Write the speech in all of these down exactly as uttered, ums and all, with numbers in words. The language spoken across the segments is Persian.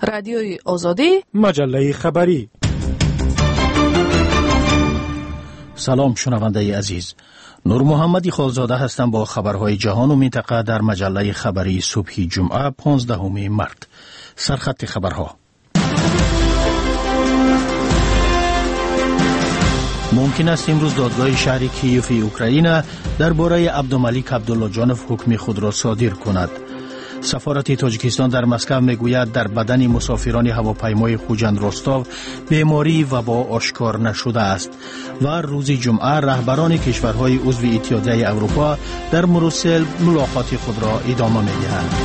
رادیوی آزادی، مجله خبری. سلام شنونده عزیز، نور محمدی خالزاده هستم با خبرهای جهان و منطقه در مجله خبری صبح جمعه پانزدهم مارس. سرخط خبرها: ممکن است امروز دادگاه شهر کییف اوکراین درباره عبدالملیک عبداللهجانوف حکم خود را صادر کند. سفارت تاجیکستان در مسکو میگوید در بدن مسافران هواپیمای خوجند رستاو بیماری وبا آشکار نشده است و روز جمعه رهبران کشورهای عضو اتحادیه اروپا در بروسل ملاقات خود را ادامه می‌دهند.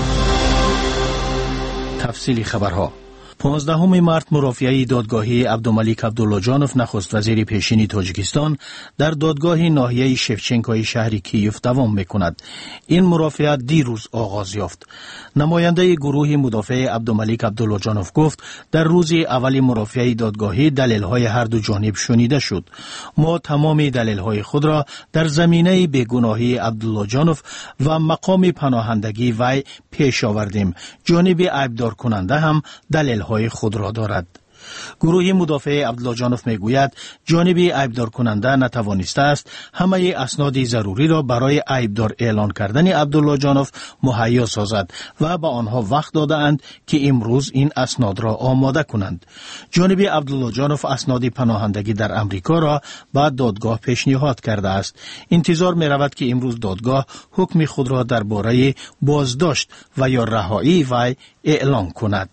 تفصیل خبرها: پانزدهم مارس مرافعه دادگاهی عبدالملیک عبداللهجانوف نخست وزیر پیشین تاجیکستان در دادگاه ناحیه شفچنکوی شهر کییف دوام میکند. این مرافعه دیروز آغاز یافت. نماینده گروه مدافع عبدالملیک عبداللهجانوف گفت در روز اول مرافعه دادگاهی دلیل‌های هر دو جانب شنیده شد. ما تمام دلیل‌های خود را در زمینه بیگناهی عبداللهجانوف و مقام پناهندگی وی پیش آوردیم. جانب عیبدار کننده هم دلیل های خود را دارد. گروه مدافع عبداللهجانوف میگوید جانب عیبدار کننده نتوانسته است همه اسناد ضروری را برای عیبدار اعلان کردن عبداللهجانوف مهیا سازد و به آنها وقت داده اند که امروز این اسناد را آماده کنند. جانب عبداللهجانوف اسناد پناهندگی در امریکا را به دادگاه پیشنهاد کرده است. انتظار می رود که امروز دادگاه حکم خود را درباره بازداشت و یا رهایی وی اعلان کند.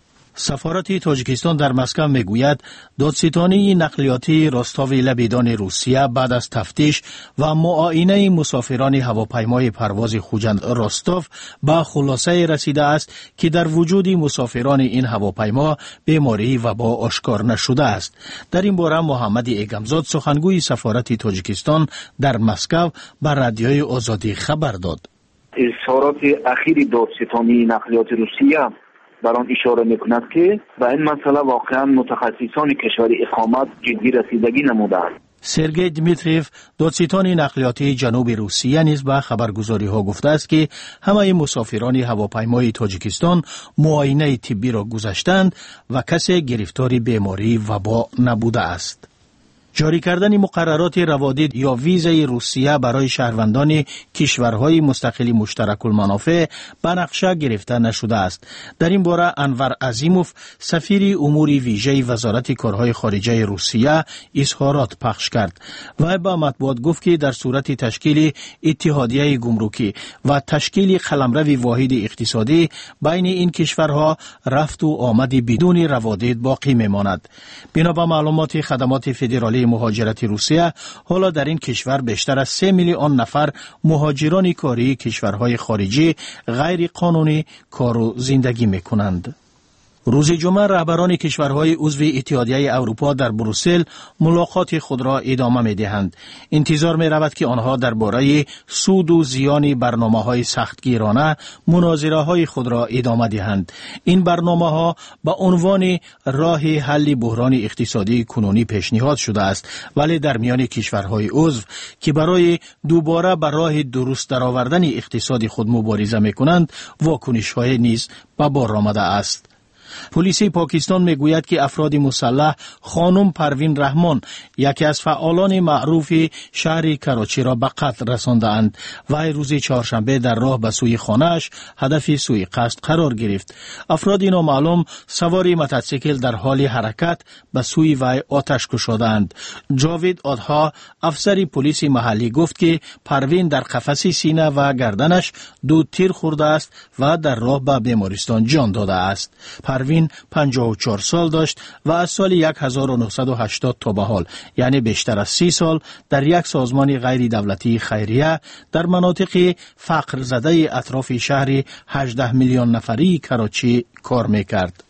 سفارت تاجیکستان در مسکو میگوید دادستانی نقلیاتی رستاو لبیدان روسیه بعد از تفتیش و معاینه مسافران هواپیمای پرواز خوجند رستاو به خلاصه رسیده است که در وجود مسافران این هواپیما بیماری وبا آشکار نشده است. در این باره محمد ایگمزاد سخنگوی سفارت تاجیکستان در مسکو به رادیوی آزادی خبر داد. اظهارات اخیر دادستانی نقلیات روسیه بر آن اشاره میکند که به این مسئله واقعا متخصصان کشور اقامت جدی رسیدگی نمودند. سرگئی دمیتریف دادستان نقلیاتی جنوب روسیه نیز به خبرگزاری ها گفته است که همه مسافران هواپیمای تاجیکستان معاینه طبی را گذشتند و کسی گرفتار بیماری وبا نبوده است. جاری کردن مقررات روادید یا ویزای روسیه برای شهروندان کشورهای مستقل مشترک المنافع به نقشه گرفته نشده است. در این باره انور عظیموف سفیر امور ویژه وزارت کارهای خارجه روسیه اظهارات پخش کرد و به مطبوعات گفت که در صورت تشکیل اتحادیه گمرکی و تشکیل قلمرو واحد اقتصادی بین این کشورها رفت و آمد بدون روادید باقی میماند. بنا به معلومات خدمات فدرالی مهاجرت روسیه حالا در این کشور بیشتر از سه میلیون نفر مهاجران کاری کشورهای خارجی غیر قانونی کار و زندگی میکنند. روز جمعه رهبران کشورهای عضو اتحادیه اروپا در بروسل ملاقات خود را ادامه می‌دهند. انتظار می‌رود که آنها درباره سود و زیان برنامه‌های سختگیرانه مناظره‌های خود را ادامه دهند. این برنامه‌ها به عنوان راه حل بحران اقتصادی کنونی پیشنهاد شده است، ولی در میان کشورهای عضو که برای دوباره به راه درست درآوردن اقتصاد خود مبارزه می‌کنند، واکنش‌های نیز به بار آمده است. پلیس پاکستان میگوید که افراد مسلح خانم پروین رحمان یکی از فعالان معروف شهر کراچی را به قتل رساندند و روز چهارشنبه در راه به سوی خانه‌اش هدف سوی قصد قرار گرفت. افراد نامعلوم سوار موتورسیکل در حال حرکت به سوی وی آتش گشودند. جاوید آدها افسر پلیس محلی گفت که پروین در قفس سینه و گردنش دو تیر خورده است و در راه به بیمارستان جان داده است. پروین پنجاه و چهار سال داشت و از سال هزار و نهصد و هشتاد تا به حال یعنی بیشتر از سی سال در یک سازمان غیر دولتی خیریه در مناطق فقر زده اطراف شهر هجده میلیون نفری کراچی کار میکرد.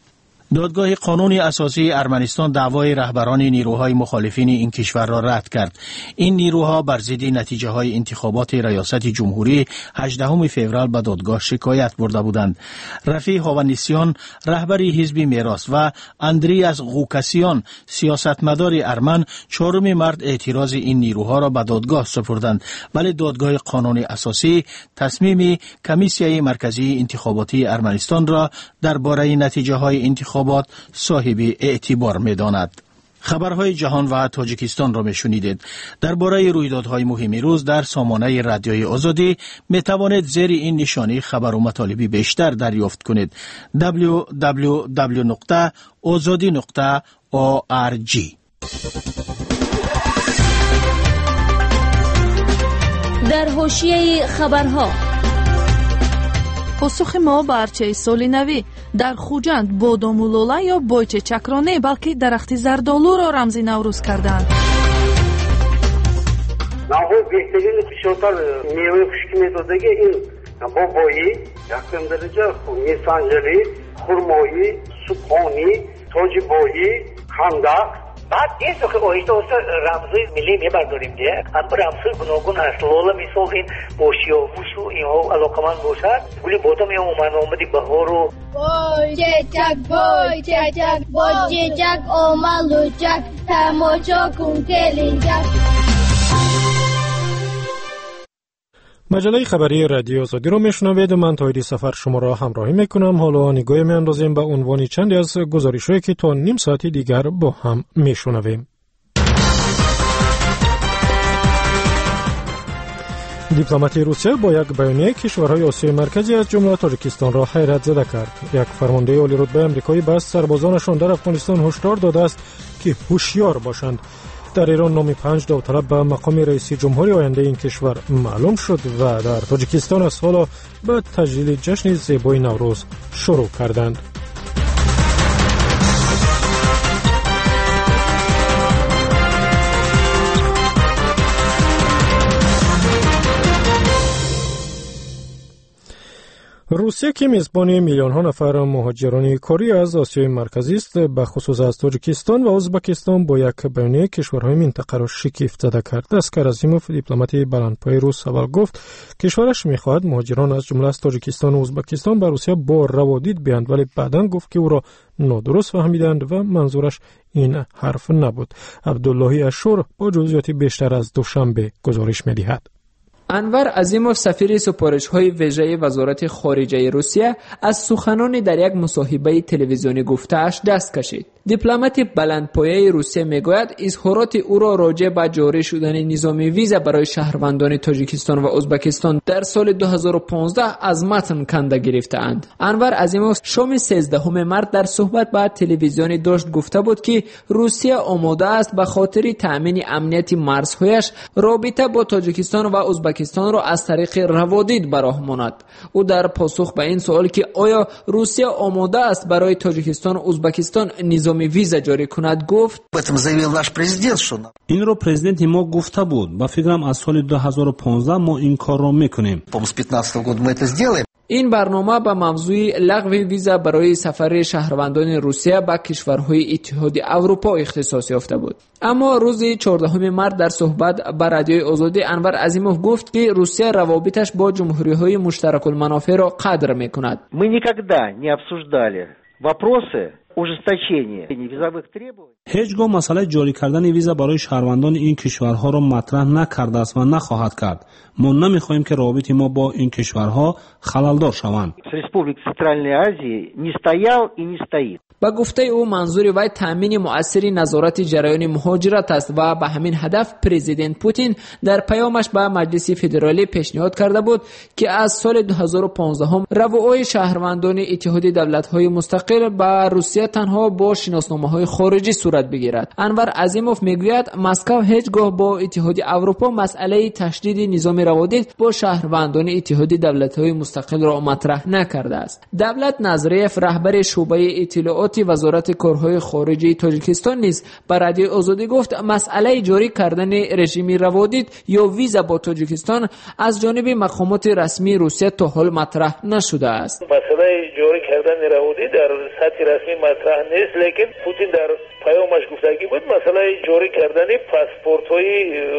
دادگاه قانون اساسی ارمنستان دعوای رهبران نیروهای مخالفین این کشور را رد کرد. این نیروها بر ضد نتیجه های انتخابات ریاست جمهوری هجدهم فوریه به دادگاه شکایت برده بودند. رفیع هاونیسیان رهبر حزب میراث و اندریاس غوکاسیان سیاستمدار ارمن چهارم مارس اعتراض این نیروها را به دادگاه سپردند، ولی دادگاه قانون اساسی تصمیم کمیسیه مرکزی انتخاباتی ارمنستان را درباره نتیجه های انتخابات صاحب اعتبار می داند. خبرهای جهان و تاجیکستان را می شنیدید. درباره رویدادهای مهم روز در سامانه رادیوی آزادی می توانید زیر این نشانی خبر و مطالب بیشتر دریافت کنید. دبلیو دبلیو دبلیو نقطه آزادی نقطه او آر جی. در حاشیه خبرها پاسخ ما به ارچه سال نوی در خوجند بادام و لولا یا بایچچک را نه بلکه درخت زردآلو را رمز نوروز کردند. Nahol beklediğiniz fişotlar meyve fışkı metodaki in boboyi, yakındırıcı misancılığı, hurmoyi, suponi, tojiboyi, kandak. بعد این سو که آیسته آیسته رمزای ملی میبرداریم دیگه. اما رمزای گوناگون هست. لولا مثال این باشیاووس و اینها علاقمند باشد. ولی بادام یا اومد آمدی بهار و بای چچک بای چچک بای چچک آمد لوچک تماشا کن کلینجک. مجله خبری رادیو آزادی رو میشنوید و من تایری سفر شما را همراهی میکنم. حالا نگاه میاندازیم به عنوان چندی از گزارش‌هایی که تا نیم ساعتی دیگر با هم میشنویم. دیپلماتی روسیه با یک بیانیه کشورهای آسیای مرکزی از جمله تاجیکستان را حیرت زده کرد. یک فرمانده عالی رتبه آمریکایی به سربازانشان در افغانستان هشدار داده است که هوشیار باشند. در ایران نام پنج داوطلب به مقام رئیس جمهوری آینده این کشور معلوم شد و در تاجیکستان از حالا به تجلیل جشن زیبای نوروز شروع کردند. روسیه که میزبان میلیون ها نفر مهاجران کاری از آسیای مرکزی است، به خصوص از تاجیکستان و ازبکستان با یک بیانیه کشورهای منطقه را شگفت زده کرد. اسکر عظیموف دیپلمات بلندپایه روس اول گفت کشورش میخواهد مهاجران از جمله از تاجیکستان و ازبکستان به روسیه با روادید بیایند، ولی بعداً گفت که او را نادرست فهمیدند و منظورش این حرف نبود. عبداللهی اشور با جزئیات بیشتر از دوشنبه گزارش می‌دهد. انور عظیموف سفیر سپارش‌های ویژه وزارت خارجه روسیه از سخنانی در یک مصاحبه تلویزیونی گفته‌اش دست کشید. دیپلمات بلندپایه روسیه میگوید اظهارات او را راجع به جاری شدن نظام ویزا برای شهروندان تاجیکستان و ازبکستان در سال دو هزار و پانزده از متن کنده گرفته‌اند. انور عظیموف شام سیزدهم مارس در صحبت با تلویزیونی داشت گفته بود که روسیه آماده است به خاطر تأمین امنیت مرزهایش رابطه با تاجیکستان و ازبکستان را از طریق روادید براه ماند. او در پاسخ به این سوال که آیا روسیه آماده است برای تاجیکستان و ازبکستان نظام ویزا جاری کند گفت این رو پرزیدنت ما گفته بود. با فکرم از سال دو هزار و پانزده ما این کار را میکنیم. این برنامه به موضوع لغو ویزا برای سفر شهروندان روسیه به کشورهای اتحاد اروپا اختصاص یافته بود. اما روز چهاردهم مارس در صحبت با رادیوی آزادی انور عظیموف گفت که روسیه روابطش با جمهوری‌های مشترک المنافع را قدر می‌کند. Мы никогда не обсуждали вопросы هیچگاه مسئله جاری کردن ویزا برای شهروندان این کشورها را مطرح نکرده است و نخواهد کرد. ما نمیخواهیم که روابط ما با این کشورها خللدار شوند. با گفته او منظور وی تامین مؤثر نظارت جریان مهاجرت است و به همین هدف پرزیدنت پوتین در پیامش به مجلس فدرالی پیشنهاد کرده بود که از سال دو هزار و پانزده هم رواهای شهروندان اتحاد دولت‌های مستقل به روسیه تنها با شناسنامه‌های خارجی صورت بگیرد. انور عظیموف میگوید مسکو هیچگاه با اتحاد اروپا مسئله تشدید نظام روادید با شهروندان اتحاد دولت‌های مستقل را مطرح نکرده است. دولت نظریف رهبر شعبه اطلاعات اطلاعات وزارت کارهای خارجه تاجیکستان نیز به رادیو آزادی گفت مسئله جاری کردن رژیم روادید یا ویزا با تاجیکستان از جانب مقامات رسمی روسیه تا حال مطرح نشده است. مسئله جاری کردن روادید در سطح رسمی مطرح نیست، لیکن پوتین در پیامش گفتگی بود مسئله جاری کردن پاسپورت‌های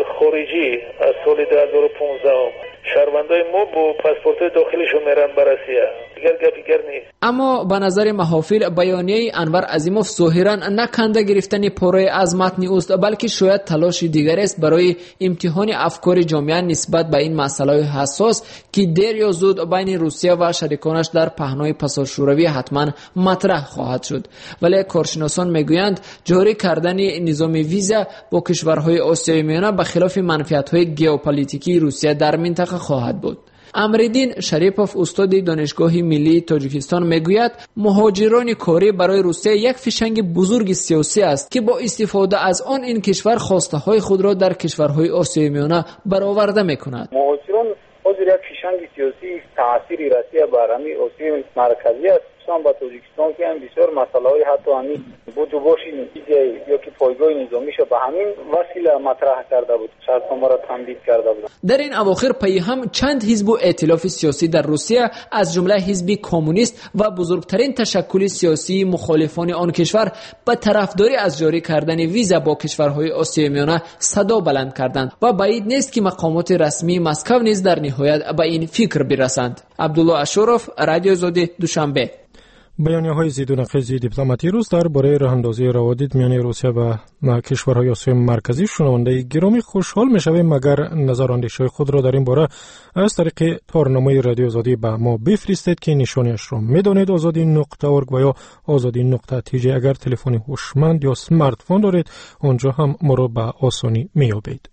خارجی از سال دو هزار و پانزده شهروندای ما با پاسپورت داخلیشون میرن به روسیه. دیگر گپی گر نیست. اما به نظر محافل بیانیه انور عظیموف ظاهرا نه کنده گرفتن پاره از متن اوست، بلکه شاید تلاش دیگر است برای امتحان افکار جامعه نسبت به این مسئله حساس که دیر یا زود بین روسیه و شریکانش در پهنای پاساژ شوروی حتما مطرح خواهد شد. ولی کارشناسان میگویند جاری کردن نظام ویزا با کشورهای آسیای میانه به خلاف منفعت‌های ژئوپلیتیکی روسیه در منطقه خواهد بود. امرالدین شریپوف استاد دانشگاه ملی تاجیکستان میگوید مهاجران کاری برای روسیه یک فشنگ بزرگ سیاسی است که با استفاده از آن این کشور خواسته های خود را در کشورهای آسیای میانه برآورده میکند. مهاجران حاضر یک فشنگ سیاسی تاثیر روسیه بر همین آسیای مرکزی است. با تاجیکستان که هم بسیار مسائل حتی همین بود و باشی یا که پایگاه نظامیش به همین وسیله مطرح کرده بود، شرطنامه را تمدید کرده بود. در این اواخر پی هم چند حزب و ائتلاف سیاسی در روسیه از جمله حزب کمونیست و بزرگترین تشکل سیاسی مخالفان آن کشور به طرفداری از جاری کردن ویزا با کشورهای آسیای میانه صدا بلند کردند و بعید نیست که مقامات رسمی مسکو نیز در نهایت به این فکر برسند. عبدالله اشرف، رادیو آزادی، دوشنبه. بیانیه‌های ضد و نقیض دیپلماتی روس درباره راه‌اندازی روادید میان روسیه و کشورهای آسیای مرکزی شنونده گرامی خوشحال می‌شویم مگر نظراندیش‌های خود را در این باره از طریق تارنامه رادیو آزادی به ما بفرستید که نشانیش را می‌دانید آزادی نقطه اورگ و یا آزادی نقطه تی جی. اگر تلفن هوشمند یا اسمارت فون دارید آنجا هم ما را به آسانی می‌یابید.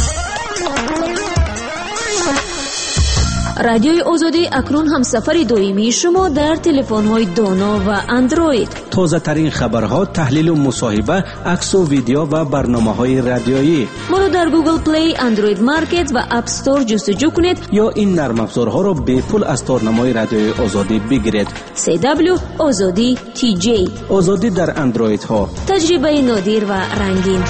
رادیوی آزادی اکنون هم سفر دائمی شما در تلفن‌های دانا و اندروید. تازه ترین خبرها، تحلیل و مصاحبه، عکس و ویدیو و برنامه‌های رادیویی. ما رو در گوگل پلی، اندروید مارکت و اپ استور جستجو کنید یا این نرم افزارها رو به پول از تارنمای رادیوی آزادی بگیرید. سی دبلیو آزادی تی جی. آزادی در اندروید ها. تجربه نادر و رنگین.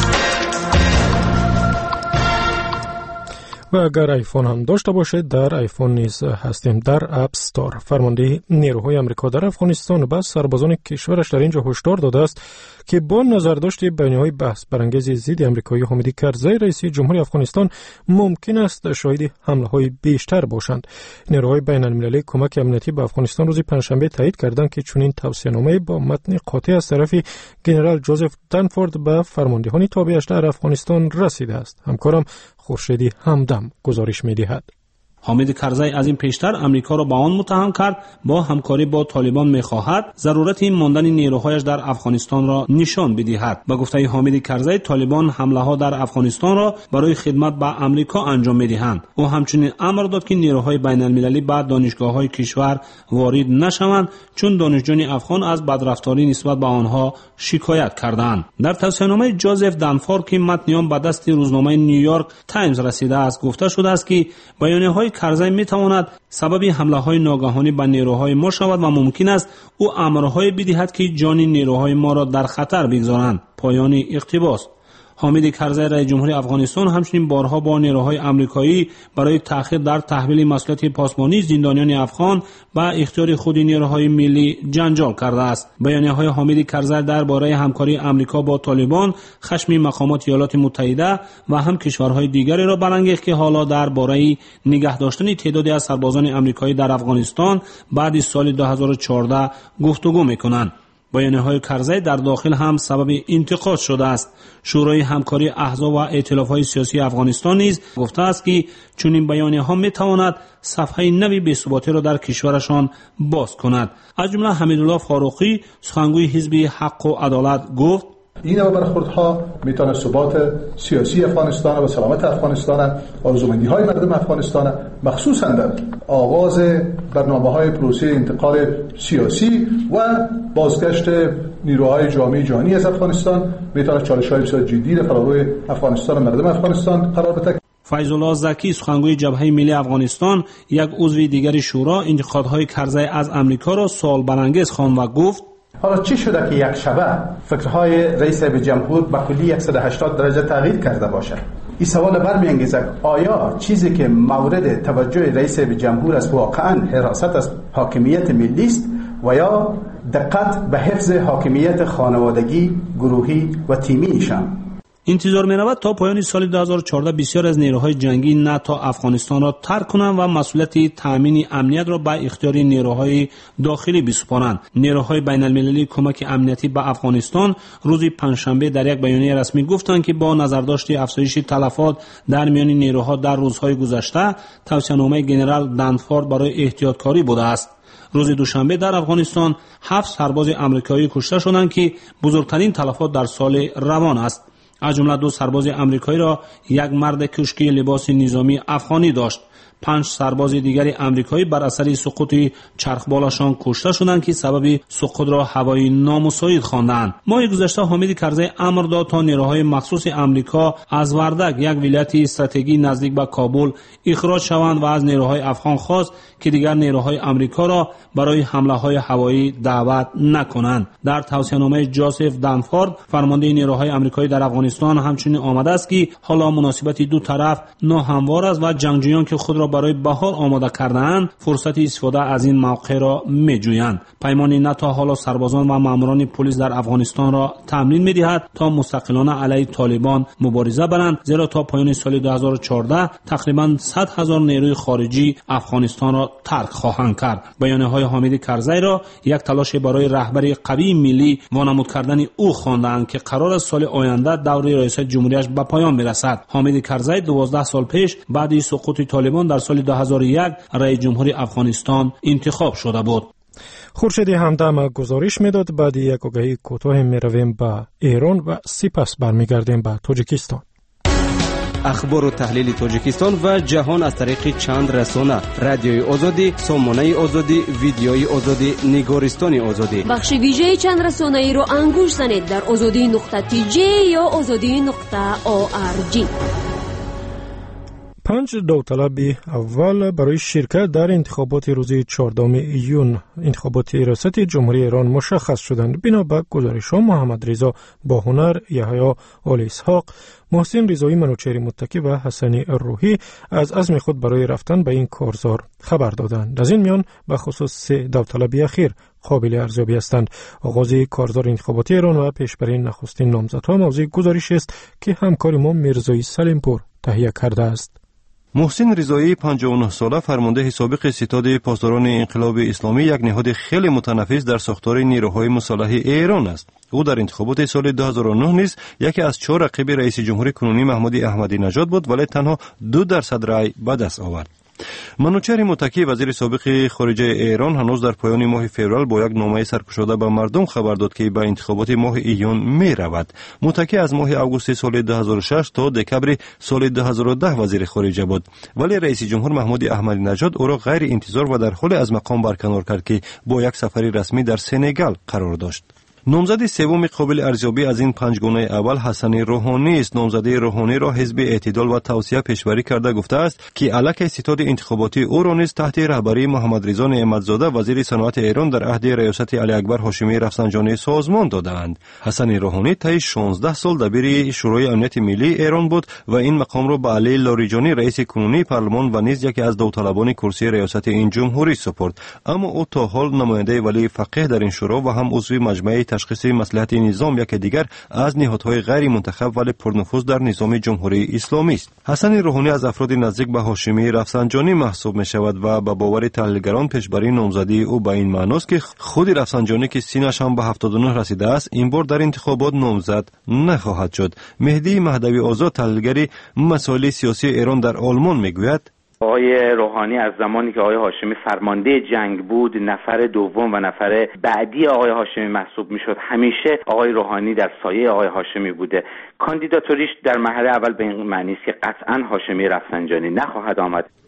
و اگر آیفون هم داشته باشید در آیفون نیز هستیم. در اپ استور فرمانده نیروهای آمریکا در افغانستان به سربازان کشورش در اینجا هشدار داده است که با نظرداشت بیانیه‌های بحث برانگیز ضد آمریکایی حامد کرزی رئیس جمهوری افغانستان ممکن است شاهد حمله‌های بیشتر باشند. نیروهای بین‌المللی کمک امنیتی به افغانستان روز پنجشنبه تایید کردند که چنین توصیه‌نامه‌ای با متن قاطع از طرف ژنرال جوزف دنفورد به فرماندهان تابعش در افغانستان رسیده است. همکارم خورشیدی همدم گزارش می‌دهد. حامد کرزی از این پیشتر امریکا را به آن متهم کرد با همکاری با طالبان می‌خواهد ضرورت ماندن نیروهایش در افغانستان را نشان بدهد. با گفته حامد کرزی طالبان حمله‌ها در افغانستان را برای خدمت به امریکا انجام می‌دهند. او همچنین امر داد که نیروهای بین‌المللی به دانشگاه‌های کشور وارد نشوند چون دانشجویان افغان از بدرفتاری نسبت به آنها شکایت کردند. در توصیه‌نامه جوزف دنفورد که متن آن به دست روزنامه نیویورک تایمز رسیده است گفته شده است که بیانیه‌های کرزی میتواند سبب حمله های ناگهانی به نیروهای ما شود و ممکن است او امرهای بدهد که جان نیروهای ما را در خطر بگذارند. پایان اقتباس. حامد کرزی رئیس جمهوری افغانستان همچنین بارها با نیروهای آمریکایی برای تأخیر در تحویل مسئولیت پاسمانی زندانیان افغان به اختیار خود نیروهای ملی جنجال کرده است. بیانیه‌های حامد کرزی درباره همکاری آمریکا با طالبان خشم مقامات ایالات متحده و هم کشورهای دیگری را برانگیخت که حالا درباره نگه داشتن تعدادی از سربازان آمریکایی در افغانستان بعد از سال دو هزار و چهارده گفتگو می‌کنند. بیانیه‌های کرزی در داخل هم سبب انتقاد شده است. شورای همکاری احزاب و ائتلاف‌های سیاسی افغانستان نیز گفته است که چنین بیانیه‌ها می‌تواند صفحه نوی بی‌ثباتی را در کشورشان باز کند. از جمله حمیدالله فاروقی سخنگوی حزب حق و عدالت گفت این نوع برخوردها میتونه ثبات سیاسی افغانستان و سلامت افغانستان آرزومندی‌های مردم افغانستان مخصوصاً در آغاز برنامه‌های پروسه انتقال سیاسی و بازگشت نیروهای جامعه جهانی از افغانستان میتونه چالش‌های بسیار جدی را روی افغانستان و مردم افغانستان قرار بده. فیض الله زکی سخنگوی جبهه ملی افغانستان یک عضو دیگر شورا انتقادهای کرزی از امریکا را سوال برانگیز خواند و گفت حالا چی شده که یک شبه فکرهای رئیس جمهور به کلی صد و هشتاد درجه تغییر کرده باشد؟ این سوال برمی‌انگیزد آیا چیزی که مورد توجه رئیس جمهور است واقعاً حراست از حاکمیت ملی است و یا دقت به حفظ حاکمیت خانوادگی، گروهی و تیمی ایشان؟ انتظار می رود تا پایان سال دو هزار و چهارده بسیار از نیروهای جنگی ناتو افغانستان را ترک کنند و مسئولیت تامین امنیت را به اختیار نیروهای داخلی بسپارند. نیروهای بین المللی کمک امنیتی به افغانستان روز پنجشنبه در یک بیانیه رسمی گفتند که با نظرداشت افزایش تلفات در میان نیروها در روزهای گذشته، توصیه‌نامه ژنرال دنفورد برای احتیاطکاری بوده است. روز دوشنبه در افغانستان هفت سرباز آمریکایی کشته شدند که بزرگترین تلفات در سال روان است. از جمله دو سرباز آمریکایی را یک مرد کشکی لباس نظامی افغانی داشت. پنج سرباز دیگر آمریکایی بر اثر سقوط چرخبالشان کشته شدند که سبب سقوط را هوای نامساعد خواندند. ماه گذشته حامد کرزی امر داد تا نیروهای مخصوص آمریکا از وردک، یک ولایت استراتژیک نزدیک به کابل، اخراج شوند و از نیروهای افغان خواست که دیگر نیروهای آمریکا را برای حمله‌های هوایی دعوت نکنند. در توصیه‌نامه جوزف دنفورد، فرمانده نیروهای آمریکایی در افغانستان، همچنین آمده است که حالا مناسبت دو طرف ناهموار است و جنگجویان که خود را برای بهار آماده کرده‌اند فرصت استفاده از این موقع را می‌جویند. پیمان ناتو حالا سربازان و ماموران پلیس در افغانستان را تمرین می‌دهد تا مستقلانه علیه طالبان مبارزه برند، زیرا تا پایان سال دو هزار و چهارده تقریباً صد هزار نیروی خارجی افغانستان را ترک خواهند کرد. بیانیه‌های حامد کرزی را یک تلاش برای رهبری قوی ملی وانمود کردن او خواندند که قرار است سال آینده دوره ریاست جمهوریش به پایان برسد. حامد کرزی دوازده سال پیش بعد از سقوط طالبان در سال دو هزار و یک رئیس جمهور افغانستان انتخاب شده بود. خورشید همدم گزارش میداد. بعد یک آگهی کوتاه میرویم به ایران و سپس برمیگردیم به تاجیکستان. اخبار و تحلیل تاجیکستان و جهان از طریق چند رسانه: رادیوی آزادی، سامانه آزادی، ویدیوی آزادی، نگارستان آزادی. بخش ویژه چند رسانه ای رو انگوش زنید در آزادی نقطه تی جی یا آزادی نقطه او آر جی. پنج داوطلب اول برای شرکت در انتخابات روز چهاردهم ایون انتخابات ریاست جمهوری ایران مشخص شدند. بنا به گزارش‌ها محمد رضا باهنر، یحیی آل اسحاق، محسن رضایی منوچهری متکی و حسنی روحی از عزم خود برای رفتن به این کارزار خبر دادند. از این میان به خصوص سه داوطلب اخیر قابل ارزیابی هستند. آغاز کارزار انتخاباتی ایران و پیشبری نخستین نامزدها موضوع گزارش است که همکار ما میرزایی سلیمپور تهیه کرده است. محسن رضایی پنجاه و نه ساله فرمانده سابق ستاد پاسداران انقلاب اسلامی، یک نهاد خیلی متنفس در ساختار نیروهای مسلح ایران است. او در انتخابات سال دو هزار و نه نیز یکی از چهار رقیب رئیس جمهور کنونی محمود احمدی نژاد بود، ولی تنها دو درصد رأی به دست آورد. منوچهری متکی وزیر سابق خارجه ایران هنوز در پایان ماه فوریه با یک نامه سرکشاده به مردم خبر داد که به انتخابات ماه ایون می رود. متکی از ماه آگوست سال دو هزار و شش تا دکبر سال دو هزار و ده وزیر خارجه بود، ولی رئیس جمهور محمود احمدی نژاد او را غیر انتظار و در حال از مقام برکنار کرد که با یک سفر رسمی در سنگال قرار داشت. نامزد سوم قابل ارزیابی از این پنجگانه اول حسن روحانی است. نامزد روحانی را حزب اعتدال و توسعه پیشبری کرده گفته است که علاقه ستاد انتخاباتی او را نیز تحت رهبری محمد رضا نعمتزاده وزیر صنعت ایران در عهد ریاست علی اکبر هاشمی رفسنجانی سازمان دادند. حسن روحانی طی شانزده سال دبیر شورای امنیت ملی ایران بود و این مقام را به علی لاریجانی رئیس کنونی پارلمان و نیز یکی از داوطلبان کرسی ریاست این جمهوری سپرد، اما او تا حال نماینده ولی فقیه در این شورا و هم عضو مجمع تشخیص مصلحت نظام یک دیگر از نهادهای غیر منتخب ولی پرنفوذ در نظام جمهوری اسلامی است. حسن روحانی از افراد نزدیک به هاشمی رفسنجانی محسوب می شود و به باور تحلیلگران پیشبری نامزدی او به این معنی است که خود رفسنجانی که سینش هم به هفتاد و نه رسیده است این بار در انتخابات نامزد نخواهد شد. مهدی مهدوی آزاد، تحلیلگر مسائل سیاسی ایران در آلمان، میگوید آقای روحانی از زمانی که آقای هاشمی فرمانده جنگ بود نفر دوم و نفر بعدی آقای هاشمی محسوب میشد. همیشه آقای روحانی در سایه آقای هاشمی بوده. کاندیداتوریش در مرحله اول به این معنی است که قطعا هاشمی رفسنجانی نخواهد آمد.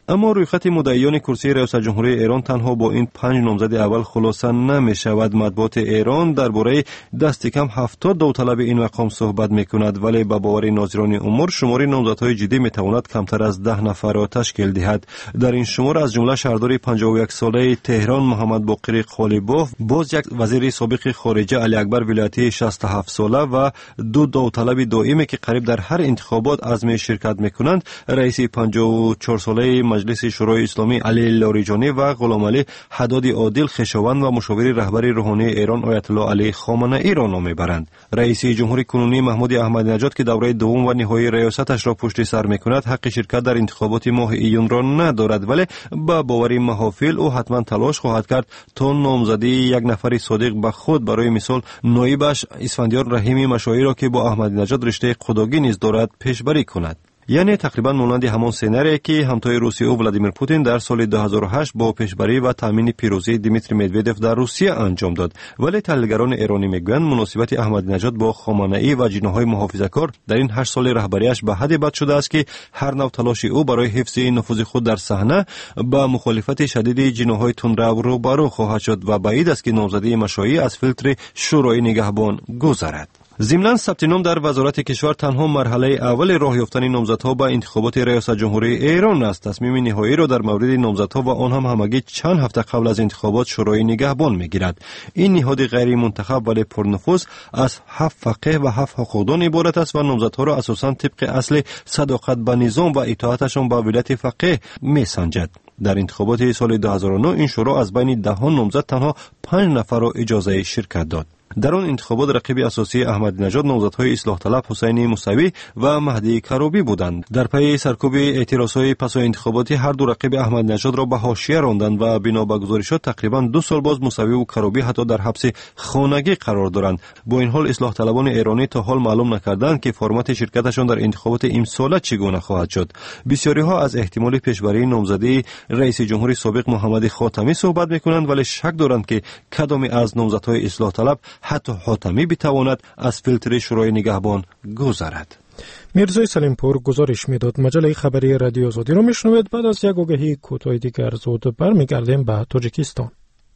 اما رویخط مدعیان کرسی ریاست جمهوری ایران تنها با این پنج نامزد اول خلاصه نمی شود. مطبوعات ایران درباره دست کم هفتاد داوطلب این مقام صحبت می کند، ولی به باور ناظران امور شمار نامزدهای جدی می تواند کمتر از ده نفر را تشکیل دهد. در این شمار از جمله شهردار پنجاه و یک ساله تهران محمد باقر قالیباف، باز یک وزیر سابق خارجه علی اکبر ولایتی شصت و هفت ساله و دو داوطلب دائمی که قریب در هر انتخابات عزم شرکت می کنند، رئیس پنجاه و چهار ساله مجلس شورای اسلامی علی لاریجانی و غلام علی حداد عادل خویشاوند و مشاور رهبر روحانی ایران آیت الله علی خامنه ای را نام میبرند. رئیس جمهوری کنونی محمود احمدی نژاد که دوره دوم و نهایی ریاستش را پشت سر میکند، حق شرکت در انتخابات ماه ایون را ندارد، ولی با باور محافل او حتما تلاش خواهد کرد تا نامزدی یک نفر صادق به خود، برای مثال نایبش اسفندیار رحیمی مشایی را که با احمدی نژاد رشته خوداگی نیز دارد پیشبری کند. یعنی تقریبا مانند همان سناریویی که همتای روسیه و ولادیمیر پوتین در سال دو هزار و هشت با پیشبری و تامین پیروزی دیمیتری مدودف در روسیه انجام داد. ولی تحلیلگران ایرانی میگویند مناسبت احمدی نژاد با خامنه ای و جناح‌های محافظه‌کار در این هشت سال رهبریش به حدی بد شده است که هر نوع تلاش او برای حفظ نفوذ خود در صحنه با مخالفت شدید جناح‌های تندرو روبرو خواهد شد و بعید است که نامزدی مشایی از فیلتر شورای نگهبان گذرد. ضمناً ثبت نام در وزارت کشور تنها مرحله اول راه یافتن نامزدها به انتخابات ریاست جمهوری ایران است. تصمیم نهایی را در مورد نامزدها و آن هم همگی چند هفته قبل از انتخابات شورای نگهبان میگیرد. این نهاد غیر منتخب ولی پرنفوذ از هفت فقیه و هفت حقوقدان عبارت است و نامزدها را اساساً طبق اصل صداقت به نظام و اطاعتشان به ولایت فقیه میسنجد. در انتخابات سال دو هزار و نه این شورا از بین دهان نامزد تنها پنج نفر را اجازه شرکت داد. در آن انتخابات رقیب اساسی احمدی نژاد نامزدهای اصلاح طلب حسین موسوی و مهدی کروبی بودند. در پی سرکوب اعتراضهای پس از انتخاباتی هر دو رقیب احمدی نژاد را به حاشیه راندند و بنا به گزارشات تقریبا دو سال باز موسوی و کروبی حتی در حبس خانگی قرار دارند. با این حال اصلاح طلبان ایرانی تا حال معلوم نکردند که فرمت شرکتشان در انتخابات امسال چگونه خواهد شد. بسیاری ها از احتمال پیشبری نامزدی رئیس جمهوری سابق محمد خاتمی صحبت می‌کنند، ولی شک دارند که کدام از نامزدهای اصلاح طلب حتی حاتمی بتواند از فیلتر شورای نگهبان گذرد. میرزای سلیمپور گزارش میداد. مجله خبری رادیو آزادی رو میشنوید. بعد از یک آگهی کوتاه دیگر زود برمیگردیم به تاجیکستان.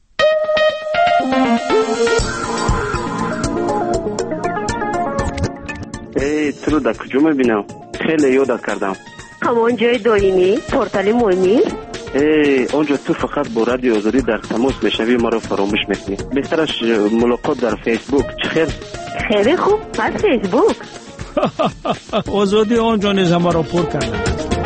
ای تو رو در کجا میبینم؟ خیلی یادت کردم. همان جای دائمی پورتال مهمی؟ ای اونجا تو فقط با رادیو آزادی در تماس میشنوی، ما رو فراموش میکنی. بهترش ملاقات در فیسبوک. چه خیر؟ خیلی خوب. از فیسبوک آزادی آنجا نیز همه را پر کردن.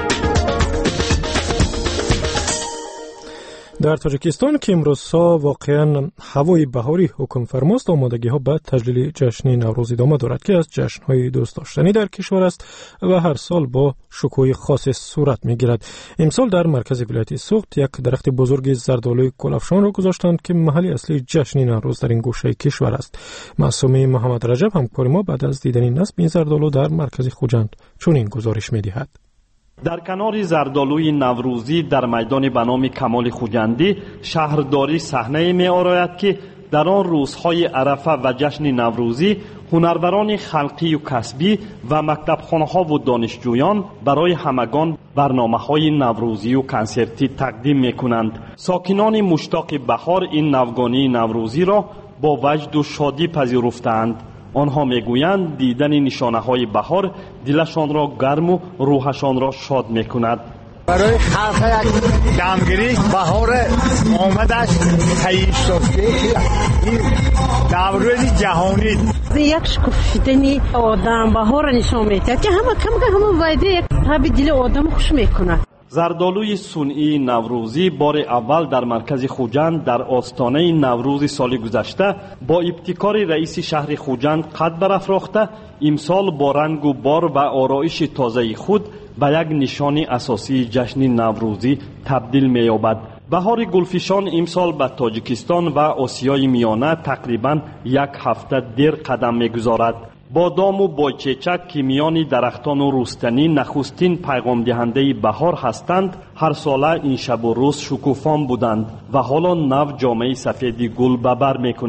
در تاجیکستان که امروزها واقعا هوای بهاری حکم فرماست، آمادگی ها به تجلیل جشن نوروز ادامه دارد که از جشن های دوست داشتنی در کشور است و هر سال با شکوه خاص صورت می گیرد. امسال در مرکز ولایت سوخت یک درخت بزرگ زردآلوی گلافشان را گذاشتند که محل اصلی جشن نوروز در این گوشه کشور است. معصومه محمد رجب همکار ما بعد از دیدن نصب این زردآلو در مرکز خوجند چون این گزارش می دهد. در کنار زردآلوی نوروزی در میدان به نام کمال خوجندی شهرداری صحنه می آراید که در آن روزهای عرفه و جشن نوروزی هنروران خلقی و کسبی و مکتبخانه‌ها و دانشجویان برای همگان برنامه‌های نوروزی و کنسرتی تقدیم می‌کنند. ساکنان مشتاق بهار این نوگانی نوروزی را با وجد و شادی پذیرفتند. آنها میگویند دیدن نشانه‌های بهار دلشان را گرم و روحشان را شاد می‌کند. برای خلق دمگیری بهار آمدش خیشتفته این نوروز جهانی یک شکفتنی آدم بهار نشان میده که همه کم که همه وایده حبی دل آدم خوش میکنه. زردآلوی صنعی نوروزی بار اول در مرکز خوجند در آستانه نوروز سال گذشته با ابتکار رئیس شهر خوجند قد برافراخته، امسال با رنگ و بار و آرایش تازه خود به یک نشان اساسی جشن نوروزی تبدیل می‌یابد. بهار گلفشان امسال به تاجیکستان و آسیای میانه تقریبا یک هفته دیر قدم می‌گذارد. بادام و بایچچک که میان درختان و رستنی نخستین پیغام دهنده بهار هستند، هر ساله این شب و روز شکوفان بودند و حالا نو جامعه سفید گل به بر میکنند.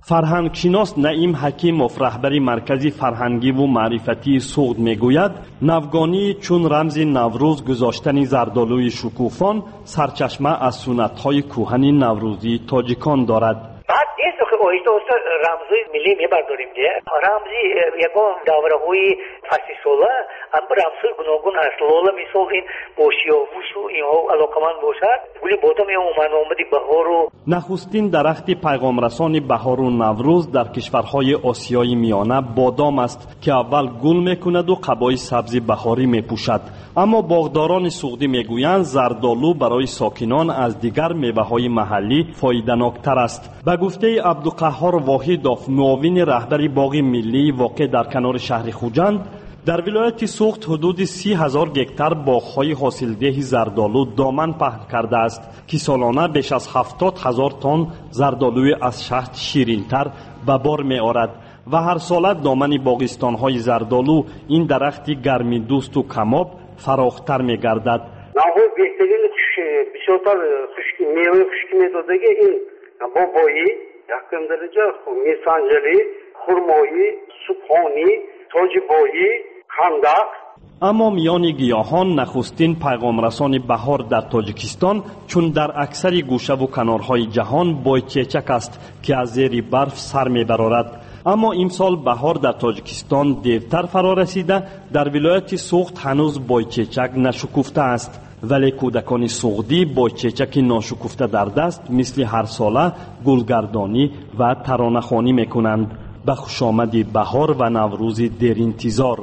فرهنگشناس نعیم حکیموف رهبری مرکز فرهنگی و معرفتی سوخت میگوید نوگانی چون رمز نوروز گذاشتن زردآلوی شکوفان سرچشمه از سنت‌های کهن نوروزی تاجیکان دارد. بعد این که اویشته اوستا رمزی ملی میبرداریم دیگه رمزی یکم داورهوی فسیسولا ام رمزی گوناگون هست لولا میسول این بوشی و بوشو اینها علاقمند باشد گلی بودم یا اومد اومدی بهار و نخستین درخت پیغام رسان بهار و نوروز در کشورهای آسیای میانه بادام است که اول گل میکند و قبای سبز بهاری میپوشد، اما باغداران سوختی میگویند زردآلو برای ساکنان از دیگر میوه‌های محلی فایده‌ناکتر است. به گفته عبدالقهار واحدوف معاون رهبری باغ ملی واقع در کنار شهر خوجند، در ولایت سوخت حدود سی هزار گکتار باغ‌های حاصلده زردآلو دامن پهن کرده است که سالانه بیش از هفتاد هزار تن زردآلوی از شهد شیرین‌تر به بار می‌آورد و هر سال دامن باغستان‌های زردآلو این درخت گرمی دوست و کماب فراختر می‌گردد. نهو بهترین بسیار خشکی میوه خشکی میدادگی این بابایی yakın derece میسنجلی، خرمایی، سوپانی، تاجبایی، خندق. اما میان گیاهان نخستین پیغام رسان بهار در تاجیکستان چون در اکثر گوشه و کنارهای جهان بویچچک است که از زیر برف سر میبرارد. اما امسال بهار در تاجیکستان دیرتر فرا رسیده، در ولایت سوخت هنوز بویچچک نشکفته است، ولی کودکان سوختی بویچچک ناشکفته در دست مثل هر ساله گلگردانی و ترانه‌خوانی میکنند. به خوش آمدی بهار و نوروز دیر انتظار.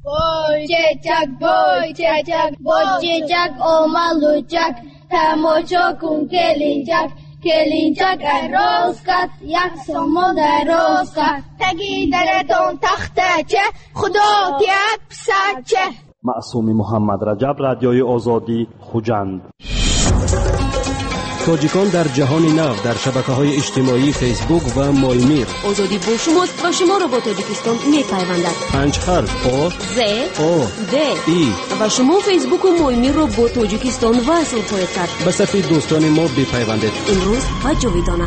بویچچک بویچچک بویچچک آملوچک تماشا کن کلینچک کلینچک راست کت یک سامان راست کت تگی درتون تخته چه خدا تیک پسچه. معصومی محمد رجب، رادیوی آزادی، خوجند. تاجیکان در جهان نو در شبکه‌های اجتماعی فیسبوک و مولمیر. آزادی با شماست و شما را با تاجیکستان می‌پیوندد. پنج حرف آ ز آ د ای و شما فیسبوک و مولمیر را با تاجیکستان وصل خواهید کرد. به صفحه دوستان ما بپیوندید. امروز و جاویدانه.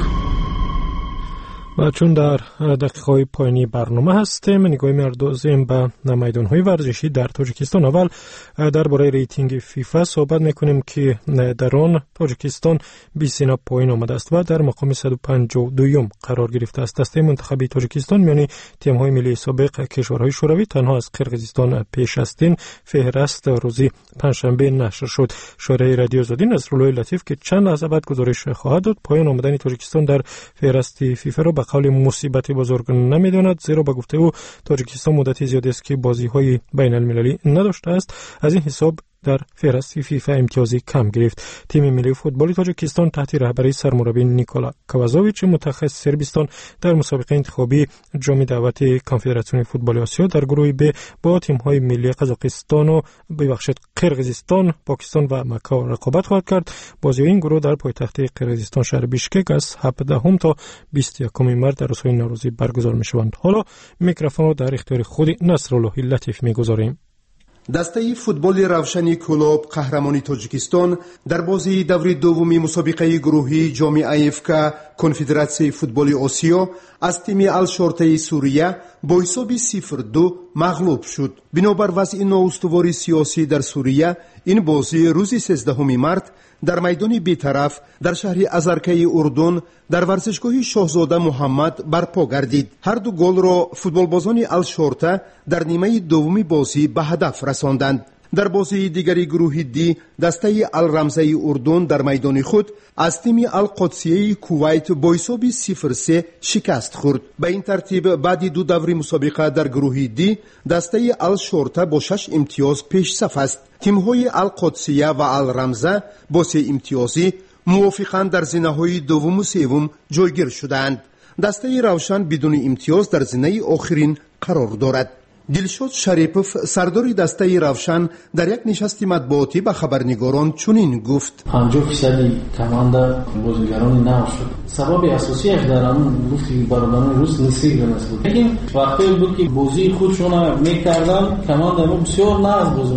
و چون در دقیقه‌های پایانی برنامه هستیم، نگاهی می‌اندازیم به میدان‌های ورزشی در تاجیکستان. اول درباره ریتینگ فیفا صحبت می‌کنیم که در آن تاجیکستان بیست و نه پایین آمده است و در مقام صد و پنجاه و دو قرار گرفته است. دسته منتخبی تاجیکستان میان تیم‌های ملی سابق کشورهای شوروی تنها از قرقیزستان پیش است. این فهرست روزی پنجشنبه نشر شد. شورای رادیو آزادی نصرالله لطیف که چند لحظه بعد گزارش خواهد داد، پایان آمدن تاجیکستان در فهرست فیفا را قول مصیبت بزرگ نمیداند، زیرا به گفته او تاجیکستان مدتی زیادی است که بازی‌های بین المللی نداشته است. از این حساب در فهرست فیفا امتیازی کم گرفت. تیم ملی فوتبال تاجیکستان تحت رهبری سرمربی نیکولا کوازوویچ متخصص سربستان در مسابقه انتخابی جام دعوت کنفدراسیون فوتبال آسیا در گروه ب با تیم‌های ملی قزاقستان و ببخشید قرقیزستان، پاکستان و مکا رقابت خواهد کرد. بازی این گروه در پایتخت قرقیزستان شهر بیشکک از هفدهم تا بیست و یکم مارس در روزهای نوروزی برگزار می‌شوند. حالا میکروفون را در اختیار خود نصرالله لطیف می‌گذاریم. دسته فوتبال روشنی کلوب قهرمانی تاجیکستان در بازی دوری دومی مسابقه گروهی جام افک کنفدراسیون فوتبال آسیا از تیم الشرطه سوریه با حساب صفر دو مغلوب شد. بنابر وضع نااستواری سیاسی در سوریه، این بازی روز سیزدهم مارس در میدان بی‌طرف در شهر ازرکه اردن در ورزشگاه شاهزاده محمد برپا گردید. هر دو گل را فوتبالبازان الشرطه در نیمه دومی بازی به هدف رساندند. در بازی دیگری گروه دی، دسته الرمزه اردن در میدان خود از تیم القدسیه کویت با حساب صفر سه شکست خورد. به این ترتیب بعد دو دوره مسابقه در گروه دی، دسته الشرطه با شش امتیاز پیش صف است. تیم‌های القدسیه و الرمزه با سه امتیازی موافقاً در زینه‌های دوم و سوم جایگیر شدند. دسته روشن بدون امتیاز در زینه آخرین قرار دارد. دلشاد شریپوف سردار دسته روشن در یک نشست مطبوعاتی به خبرنگاران چنین گفت: پنجاه فیصد کمانده بازیگران نو شد. سبب اساسیش در آن گفتی برادران روز نسیگرنس بود. لیکن وقتی بود که بازی خودشون میکردن کمانده ما بسیار ناز بازی میکرد.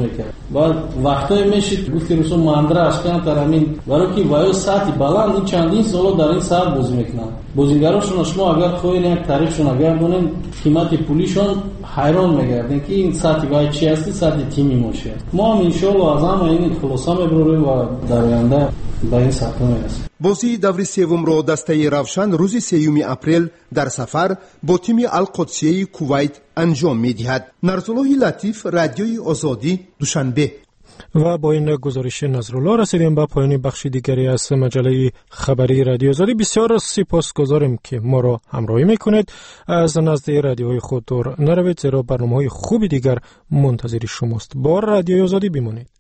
و وقتی میشید گفتی رسو ماندراش کن ترامین برای که وایو ساعتی بلند این چندین سال در این ساعت بازی میکنن. بازیگراشون شما اگر خوین یک تاریخشون اگر بونین قیمت پولیشون حیران میگردین که این ساعتی وای چی هستی ساعتی تیمی موشه. ما هم انشالله از همه این خلاصا میبریم و در آینده به این سطح میرسیم. بازی دوری سوم را دسته روشن روز سیوم اپریل در سفر با تیم القدسیه کویت انجام میدهد. نرسولای لطیف، رادیوی آزادی، دوشنبه. و با این گزارش نظرالله رسیدیم به پایان بخش دیگری از مجله خبری رادیو آزادی. بسیار سپاسگزاریم که ما را همراهی میکنید. از نزد رادیوهای خود دور نروید، زیرا برنامه‌های خوبی دیگر منتظر شماست. با رادیو آزادی بمانید.